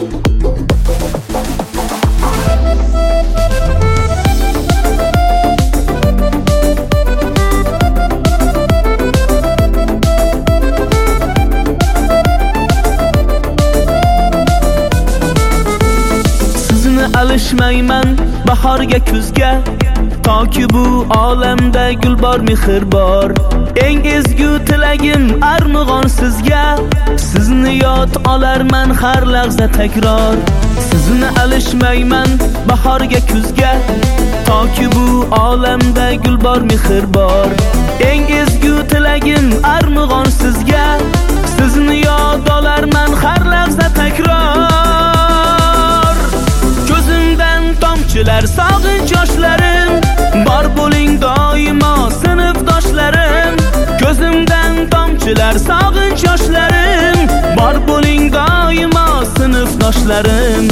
alishmayman bahorga kuzga, toki bu olamda gul bor, mehr bor. Eng ezgu tilagim armug'on sizga, sizni yod olarman har lahza takror. Sizni alishmayman bahorga kuzga, toki bu olamda gul bor, mehr bor. Eng ezgu tilagim armug'on sizga, sizni yod olarman har lahza takror. Ko'zimdan tomchilar sog'inch yoshlarim, bor bo'ling doimo sinfdoshlarim. Ko'zimdan tomchilar sog'inch yoshlarim, bor bo'ling doimo sinfdoshlarim.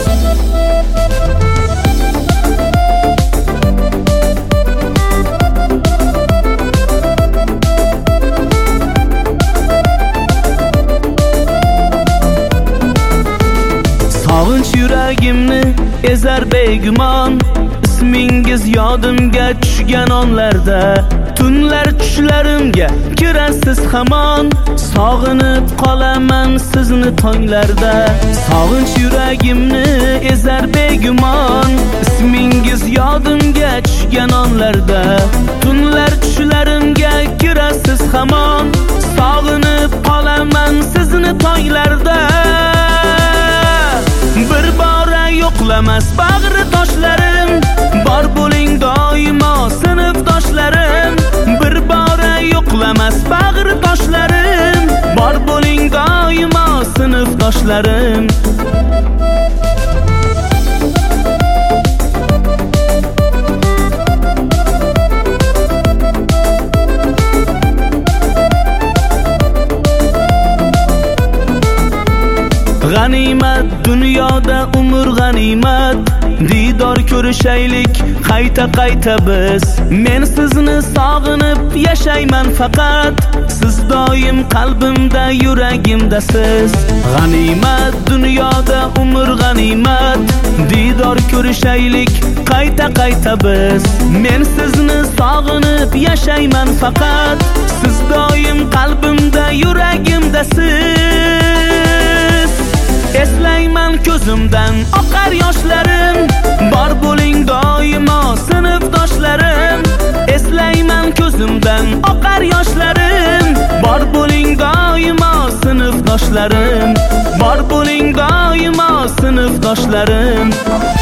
Sog'inch yuragimni ezar begumon, ismingiz yodimga tushgan onlarda. Tunlar tushlarimga kirasiz hamon, sog'inib qolaman sizni tonglarda. Sog'inch yuragimni ezar begumon, ismingiz yodimga tushgan onlarda. Tunlar tushlarimga kirasiz hamon, sog'inib qolaman sizni tonglarda. Bir bora yo'qlamas bag'ri toshlarim, bor bo'ling doimo sinfdoshlarim. Bir bora yo'qlamas bag'ri toshlarim, bor bo'ling doimo sinfdoshlarim. G'animat dunyoda umr g'animat, didor ko'rishaylik qayta biz. Men sizni sog'inib yashayman faqat, siz doim qalbimda yuragimdasiz. G'animat dunyoda umr g'animat, didor ko'rishaylik qayta biz. Men sizni sog'inib yashayman faqat, siz doim qalbimda yuragimdasiz. Eslayman ko'zimdan oqar yoshlarim, bor bo'ling doimo sinfdoshlarim. Eslayman ko'zimdan oqar yoshlarim, bor bo'ling doimo sinfdoshlarim. Bor bo'ling doimo sinfdoshlarim.